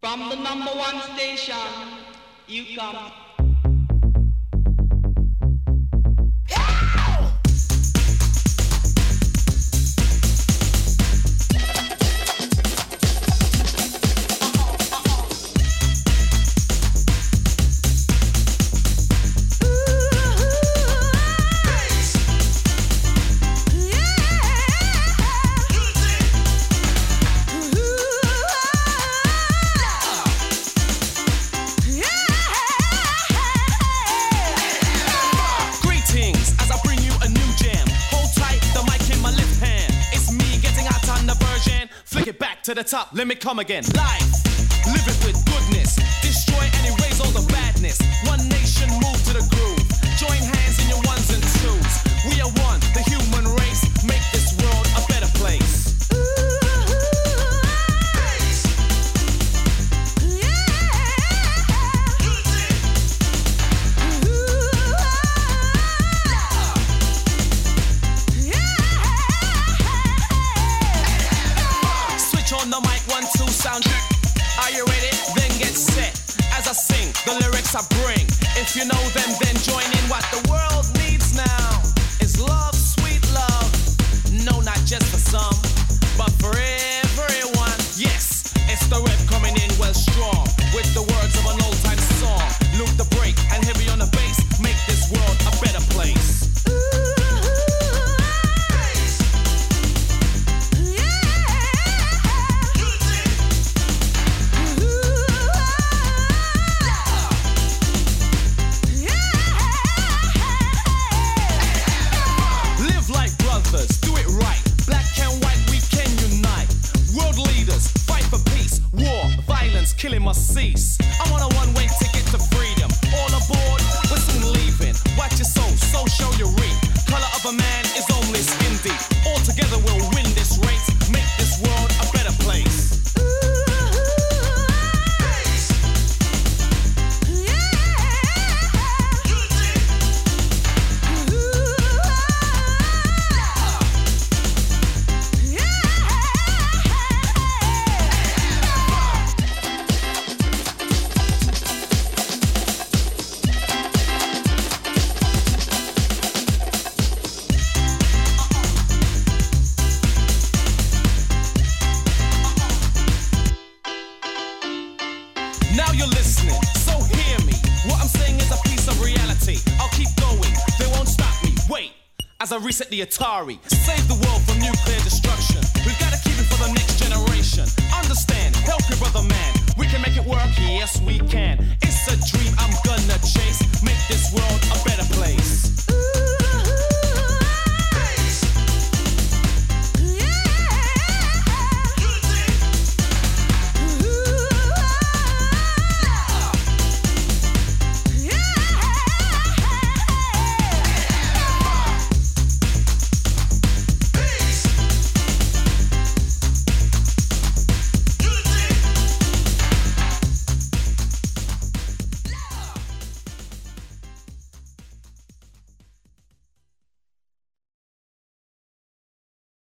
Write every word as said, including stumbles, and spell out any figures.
From the number one station, you come. To the top, let me come again. Life, live it with goodness. Destroy and erase all the badness. One nation, move to the groove. Join hands in your ones and twos. We are one, the human race. Make this world a better place. On the mic, one, two, sound check. Are you ready? Then get set. As I sing, the lyrics I bring. If you know them, then join in. What the world needs now is love, sweet love. No, not just for some, but for everyone. Yes, it's the rap coming in well strong. With the words of an old time song. Loop the break and heavy on the bass. Make this world a better place. Killing must cease. I'm on a one-way ticket to freedom. All aboard, we're soon leaving. Watch your soul, so show your reap. Color of a man is only skin deep. All together we'll win this race. Make this world a better place. Now you're listening, so hear me. What I'm saying is a piece of reality. I'll keep going, they won't stop me. Wait, as I reset the Atari. Save the world from nuclear destruction. We've got to keep it for the next generation. Understand, help your brother man.